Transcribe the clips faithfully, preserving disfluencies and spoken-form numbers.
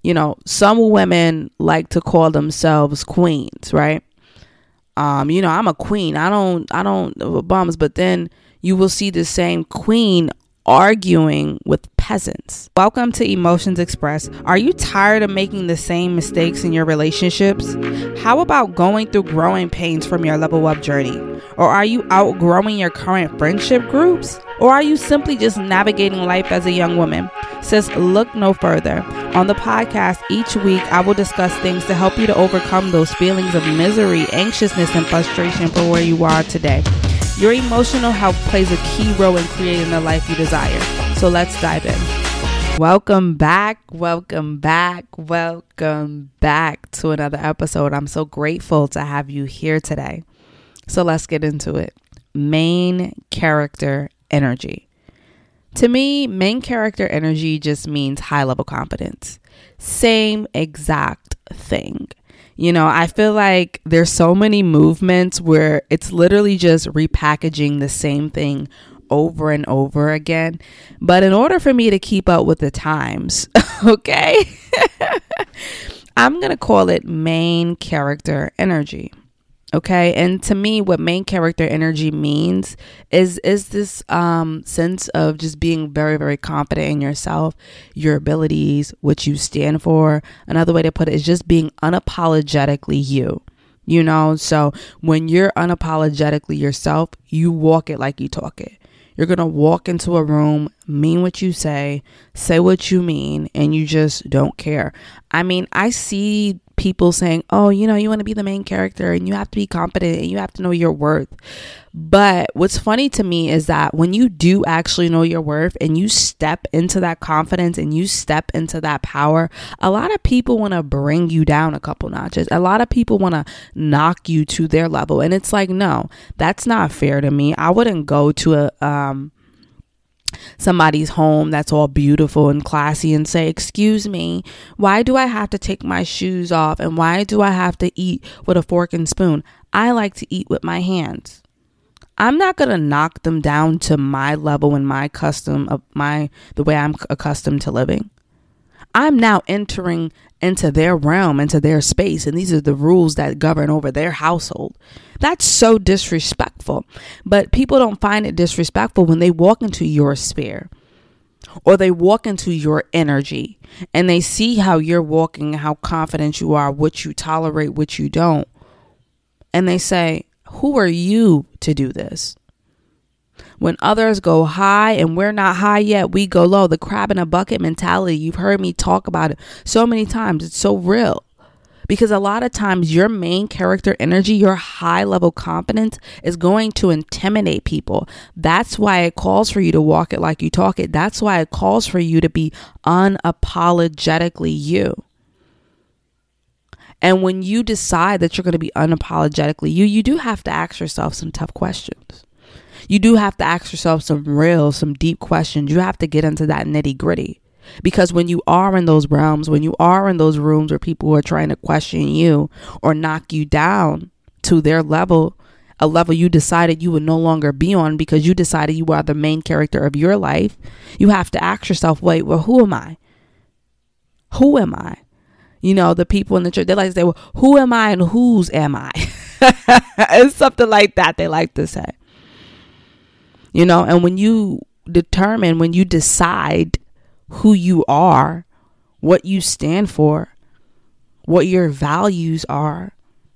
you know, some women like to call themselves queens, right? Um, you know, I'm a queen. I don't, I don't bums, but then you will see the same queen arguing with peasants. Welcome to Emotions Express. Are you tired of making the same mistakes in your relationships? How about going through growing pains from your level up journey? Or are you outgrowing your current friendship groups? Or are you simply just navigating life as a young woman? Sis, look no further. On the podcast, each week I will discuss things to help you to overcome those feelings of misery, anxiousness, and frustration for where you are today. Your emotional health plays a key role in creating the life you desire. So let's dive in. Welcome back, welcome back, welcome back to another episode. I'm so grateful to have you here today. So let's get into it. Main character energy. To me, main character energy just means high level confidence. Same exact thing. You know, I feel like there's so many movements where it's literally just repackaging the same thing over and over again. But in order for me to keep up with the times, okay, I'm going to call it main character energy. Okay. And to me, what main character energy means is, is this um, sense of just being very, very confident in yourself, your abilities, what you stand for. Another way to put it is just being unapologetically you, you know, so when you're unapologetically yourself, you walk it like you talk it. You're going to walk into a room, mean what you say, say what you mean, and you just don't care. I mean, I see people saying, oh, you know, you want to be the main character and you have to be confident and you have to know your worth. But what's funny to me is that when you do actually know your worth and you step into that confidence and you step into that power, a lot of people want to bring you down a couple notches. A lot of people want to knock you to their level. And it's like, no, that's not fair to me. I wouldn't go to a, um, somebody's home that's all beautiful and classy and say, excuse me, why do I have to take my shoes off and why do I have to eat with a fork and spoon? I like to eat with my hands. I'm not going to knock them down to my level and my custom of my, the way I'm accustomed to living. I'm now entering into their realm, into their space. And these are the rules that govern over their household. That's so disrespectful. But people don't find it disrespectful when they walk into your sphere or they walk into your energy and they see how you're walking, how confident you are, what you tolerate, what you don't. And they say, who are you to do this? When others go high and we're not high yet, we go low. The crab in a bucket mentality. You've heard me talk about it so many times. It's so real because a lot of times your main character energy, your high level confidence is going to intimidate people. That's why it calls for you to walk it like you talk it. That's why it calls for you to be unapologetically you. And when you decide that you're going to be unapologetically you, you do have to ask yourself some tough questions. You do have to ask yourself some real, some deep questions. You have to get into that nitty gritty because when you are in those realms, when you are in those rooms where people are trying to question you or knock you down to their level, a level you decided you would no longer be on because you decided you are the main character of your life, you have to ask yourself, wait, well, who am I? Who am I? You know, the people in the church, they like to say, well, who am I and whose am I? It's something like that they like to say. You know, and when you determine, when you decide who you are, what you stand for, what your values are,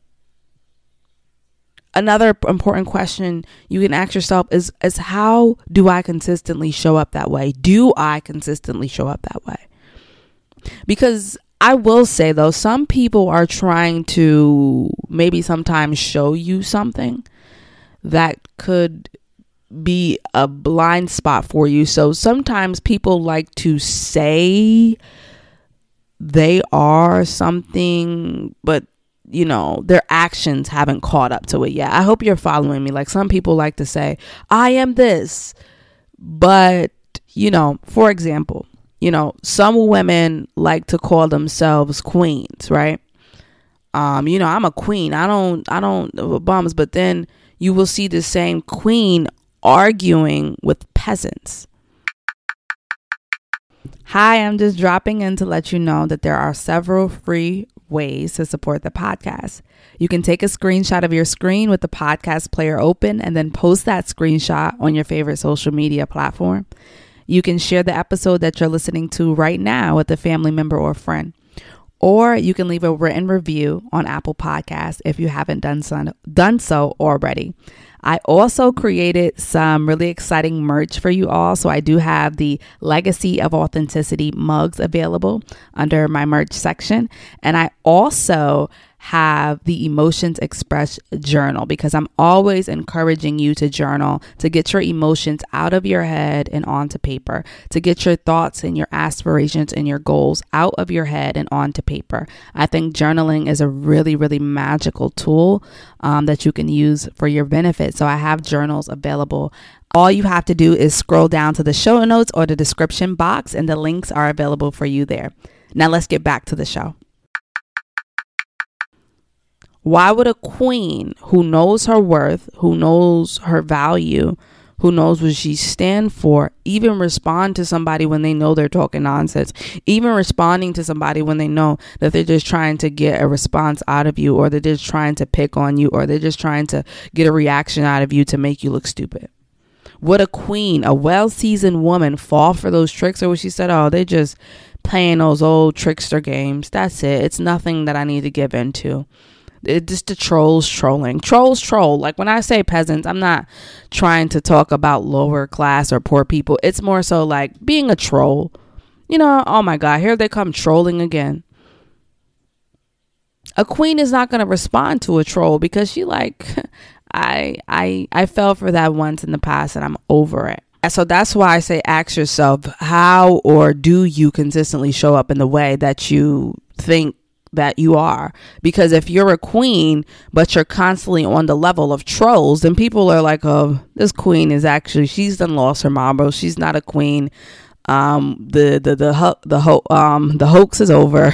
another important question you can ask yourself is, is how do I consistently show up that way? Do I consistently show up that way? Because I will say, though, some people are trying to maybe sometimes show you something that could be a blind spot for you. So sometimes people like to say they are something, but you know, their actions haven't caught up to it yet. I hope you're following me. Like some people like to say, I am this, but you know, for example, you know, some women like to call themselves queens, right? Um, you know, I'm a queen. I don't, I don't bums, but then you will see the same queen arguing with peasants. Hi, I'm just dropping in to let you know that there are several free ways to support the podcast. You can take a screenshot of your screen with the podcast player open and then post that screenshot on your favorite social media platform. You can share the episode that you're listening to right now with a family member or friend. Or you can leave a written review on Apple Podcasts if you haven't done so, done so already. I also created some really exciting merch for you all. So I do have the Legacy of Authenticity mugs available under my merch section. And I also have the Emotions Express journal, because I'm always encouraging you to journal, to get your emotions out of your head and onto paper, to get your thoughts and your aspirations and your goals out of your head and onto paper. I think journaling is a really, really magical tool um, that you can use for your benefit. So I have journals available. All you have to do is scroll down to the show notes or the description box, and the links are available for you there. Now let's get back to the show. Why would a queen who knows her worth, who knows her value, who knows what she stands for, even respond to somebody when they know they're talking nonsense, even responding to somebody when they know that they're just trying to get a response out of you, or they're just trying to pick on you, or they're just trying to get a reaction out of you to make you look stupid? Would a queen, a well-seasoned woman, fall for those tricks? Or would she said, oh, they're just playing those old trickster games. That's it. It's nothing that I need to give into. It just the trolls trolling. Trolls troll. Like when I say peasants, I'm not trying to talk about lower class or poor people. It's more so like being a troll. You know, oh my God, here they come trolling again. A queen is not going to respond to a troll because she like, I, I, I fell for that once in the past and I'm over it. And so that's why I say ask yourself, how or do you consistently show up in the way that you think that you are? Because if you're a queen but you're constantly on the level of trolls, then people are like, oh, this queen is actually, she's done lost her marbles, she's not a queen. Um the the the ho- the ho- um the hoax is over.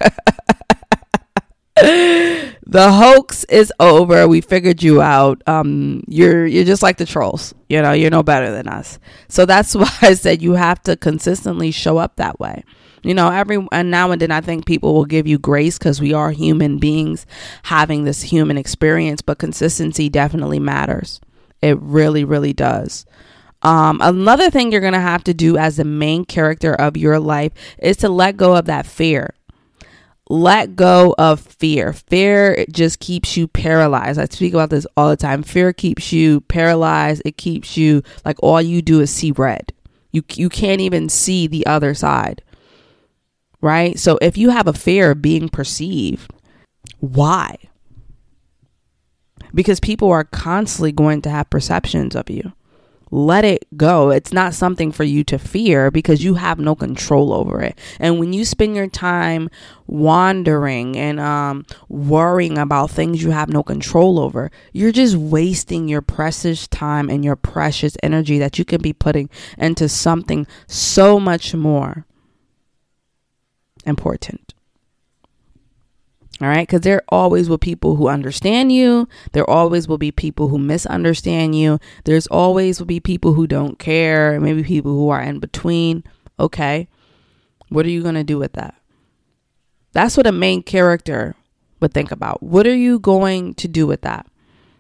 The hoax is over. We figured you out. Um, you're you're just like the trolls. You know, you're no better than us. So that's why I said you have to consistently show up that way. You know, every and now and then I think people will give you grace because we are human beings having this human experience. But consistency definitely matters. It really, really does. Um, another thing you're going to have to do as the main character of your life is to let go of that fear. Let go of fear. Fear just keeps you paralyzed. I speak about this all the time. Fear keeps you paralyzed. It keeps you like all you do is see red. You you can't even see the other side. Right? So if you have a fear of being perceived, why? Because people are constantly going to have perceptions of you. Let it go. It's not something for you to fear because you have no control over it. And when you spend your time wandering and um, worrying about things you have no control over, you're just wasting your precious time and your precious energy that you can be putting into something so much more important. All right. Because there always will be people who understand you. There always will be people who misunderstand you. There's always will be people who don't care. Maybe people who are in between. Okay. What are you going to do with that? That's what a main character would think about. What are you going to do with that?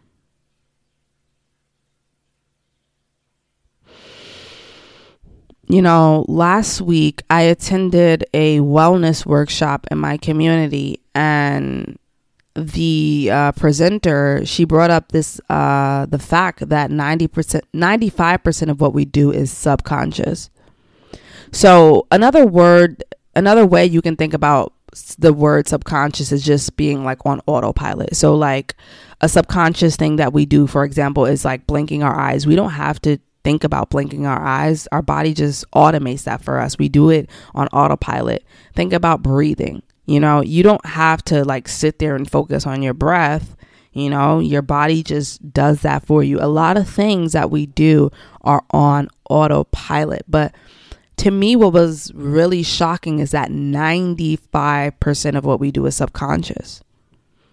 You know, last week I attended a wellness workshop in my community, and the uh, presenter, she brought up this, uh, the fact that ninety percent, ninety-five percent of what we do is subconscious. So another word, another way you can think about the word subconscious is just being like on autopilot. So like a subconscious thing that we do, for example, is like blinking our eyes. We don't have to think about blinking our eyes. Our body just automates that for us. We do it on autopilot. Think about breathing. You know, you don't have to like sit there and focus on your breath. You know, your body just does that for you. A lot of things that we do are on autopilot. But to me, what was really shocking is that ninety-five percent of what we do is subconscious.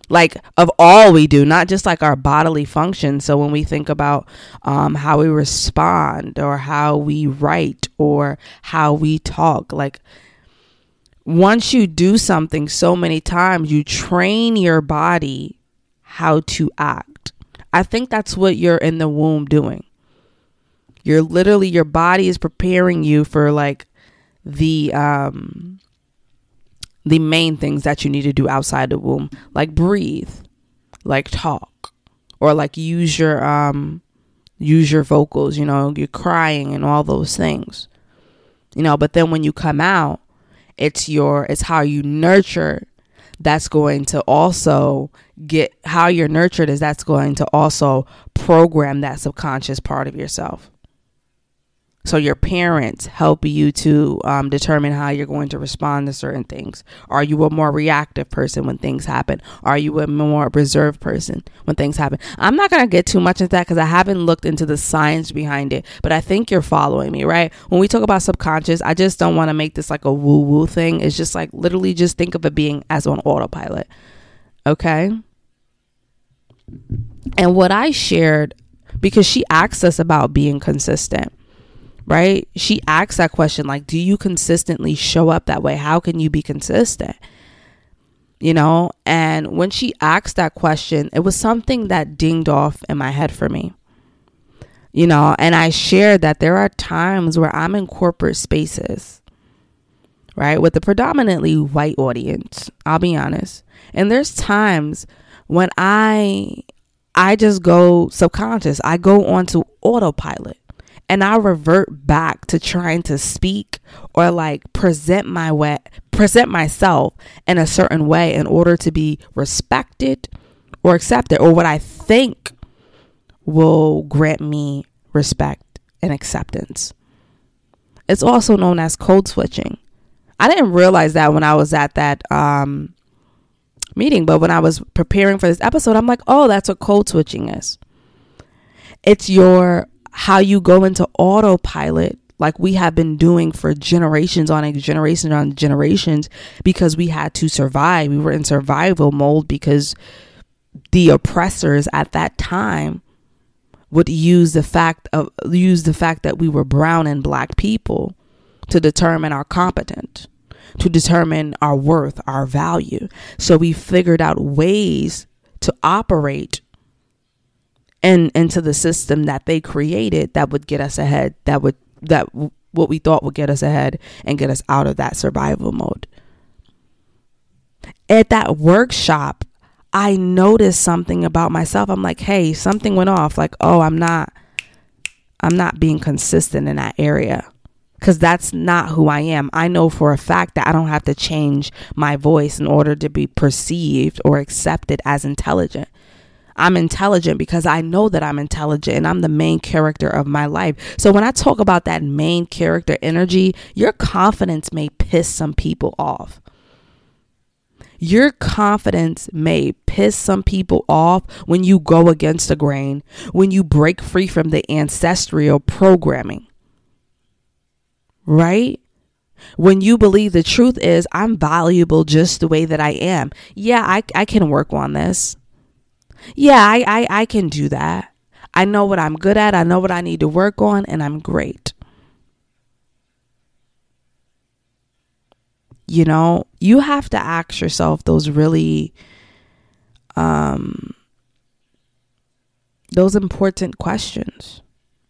like of all we do, not just like our bodily function. So when we think about um, how we respond or how we write or how we talk, like once you do something so many times, you train your body how to act. I think that's what you're in the womb doing. You're literally, your body is preparing you for like the, um, the main things that you need to do outside the womb, like breathe, like talk, or like use your, um, use your vocals, you know, you're crying and all those things, you know, but then when you come out, it's your, it's how you nurture. That's going to also get how you're nurtured is that's going to also program that subconscious part of yourself. So your parents help you to um, determine how you're going to respond to certain things. Are you a more reactive person when things happen? Are you a more reserved person when things happen? I'm not going to get too much into that because I haven't looked into the science behind it, but I think you're following me, right? When we talk about subconscious, I just don't want to make this like a woo-woo thing. It's just like literally just think of it being as on autopilot. Okay? And what I shared, because she asked us about being consistent. Right? She asks that question, like, do you consistently show up that way? How can you be consistent? You know, and when she asked that question, it was something that dinged off in my head for me. You know, and I shared that there are times where I'm in corporate spaces, right, with a predominantly white audience, I'll be honest. And there's times when I, I just go subconscious. I go onto autopilot. And I revert back to trying to speak or like present my way, present myself in a certain way in order to be respected or accepted, or what I think will grant me respect and acceptance. It's also known as code switching. I didn't realize that when I was at that um, meeting, but when I was preparing for this episode, I'm like, oh, that's what code switching is. It's your how you go into autopilot, like we have been doing for generations on generations on generations, because we had to survive. We were in survival mode because the oppressors at that time would use the fact of use the fact that we were brown and black people to determine our competence, to determine our worth, our value. So we figured out ways to operate and into the system that they created that would get us ahead, that would that w- what we thought would get us ahead and get us out of that survival mode. At that workshop, I noticed something about myself. I'm like, hey, something went off. Like, oh, I'm not, I'm not being consistent in that area, because that's not who I am. I know for a fact that I don't have to change my voice in order to be perceived or accepted as intelligent. I'm intelligent because I know that I'm intelligent and I'm the main character of my life. So when I talk about that main character energy, your confidence may piss some people off. Your confidence may piss some people off when you go against the grain, when you break free from the ancestral programming, right? When you believe the truth is, I'm valuable just the way that I am. Yeah, I, I can work on this. Yeah, I, I, I can do that. I know what I'm good at. I know what I need to work on, and I'm great. You know, you have to ask yourself those really, um, those important questions.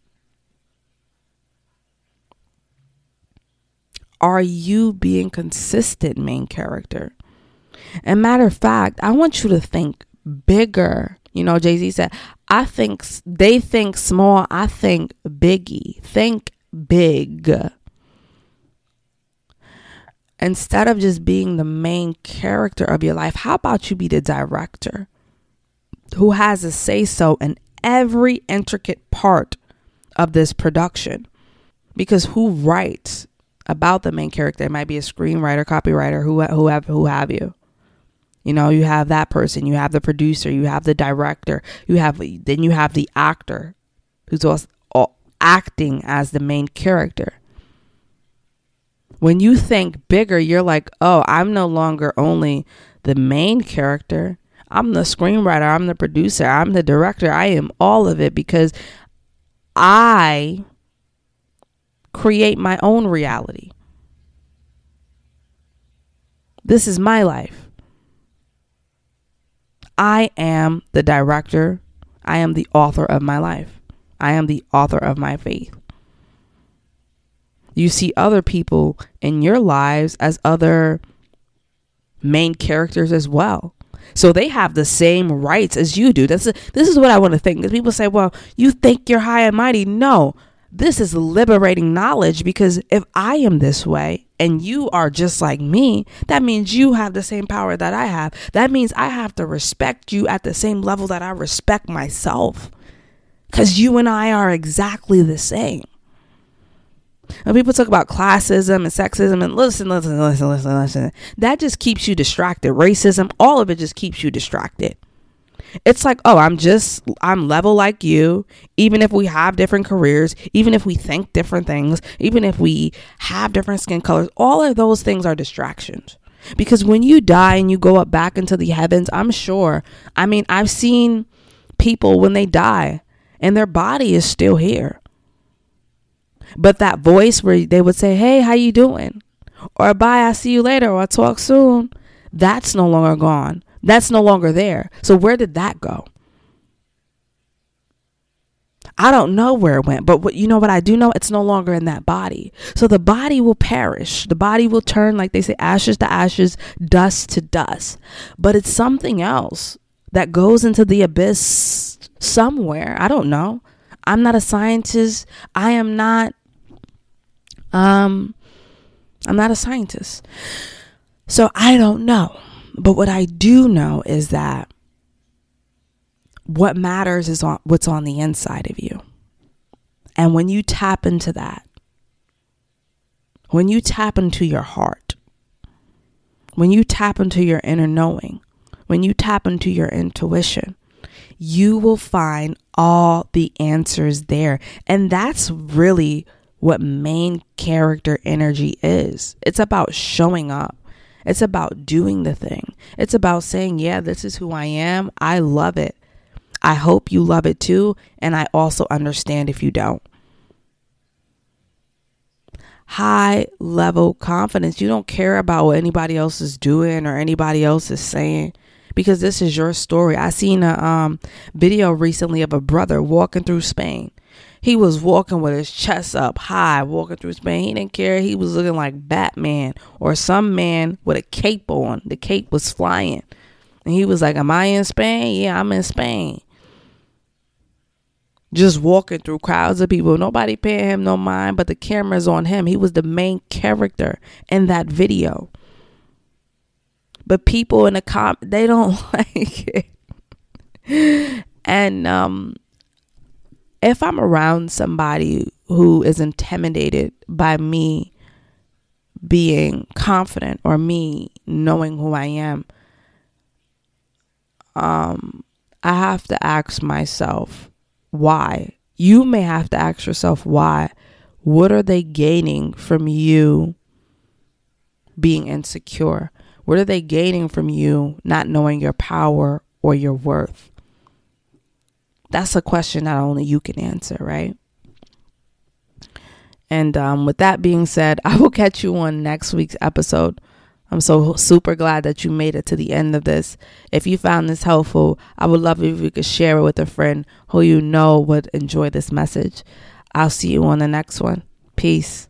Are you being consistent, main character? And matter of fact, I want you to think bigger. You know, Jay-Z said, I think they think small. I think biggie. Think big. Instead of just being the main character of your life, how about you be the director who has a say so in every intricate part of this production? Because who writes about the main character? It might be a screenwriter, copywriter, who who have who have you. You know, you have that person, you have the producer, you have the director, you have, then you have the actor who's also acting as the main character. When you think bigger, you're like, oh, I'm no longer only the main character. I'm the screenwriter. I'm the producer. I'm the director. I am all of it because I create my own reality. This is my life. I am the director. I am the author of my life. I am the author of my faith. You see other people in your lives as other main characters as well. So they have the same rights as you do. That's a, this is what I want to think. Because people say, well, you think you're high and mighty. No, this is liberating knowledge, because if I am this way and you are just like me, that means you have the same power that I have. That means I have to respect you at the same level that I respect myself, because you and I are exactly the same. When people talk about classism and sexism, and listen, listen, listen, listen, listen, that just keeps you distracted. Racism, all of it just keeps you distracted. It's like, oh, I'm just, I'm level like you. Even if we have different careers, even if we think different things, even if we have different skin colors, all of those things are distractions. Because when you die and you go up back into the heavens, I'm sure, I mean, I've seen people when they die and their body is still here. But that voice where they would say, hey, how you doing? Or bye, I'll see you later, or I'll talk soon. That's no longer gone. That's no longer there. So where did that go? I don't know where it went, but what, you know what I do know? It's no longer in that body. So the body will perish. The body will turn, like they say, ashes to ashes, dust to dust. But it's something else that goes into the abyss somewhere. I don't know. I'm not a scientist. I am not, um, I'm not a scientist. So I don't know. But what I do know is that what matters is on what's on the inside of you. And when you tap into that, when you tap into your heart, when you tap into your inner knowing, when you tap into your intuition, you will find all the answers there. And that's really what main character energy is. It's about showing up. It's about doing the thing. It's about saying, yeah, this is who I am. I love it. I hope you love it too. And I also understand if you don't. High level confidence. You don't care about what anybody else is doing or anybody else is saying, because this is your story. I seen a um, video recently of a brother walking through Spain. He was walking with his chest up high, walking through Spain. He didn't care. He was looking like Batman or some man with a cape on. The cape was flying. And he was like, am I in Spain? Yeah, I'm in Spain. Just walking through crowds of people. Nobody paying him no mind, but the camera's on him. He was the main character in that video. But people in the com, they don't like it. And um, if I'm around somebody who is intimidated by me being confident or me knowing who I am, um, I have to ask myself, why? You may have to ask yourself why. What are they gaining from you being insecure? What are they gaining from you not knowing your power or your worth? That's a question that only you can answer, right? And um, with that being said, I will catch you on next week's episode. I'm so super glad that you made it to the end of this. If you found this helpful, I would love it if you could share it with a friend who you know would enjoy this message. I'll see you on the next one. Peace.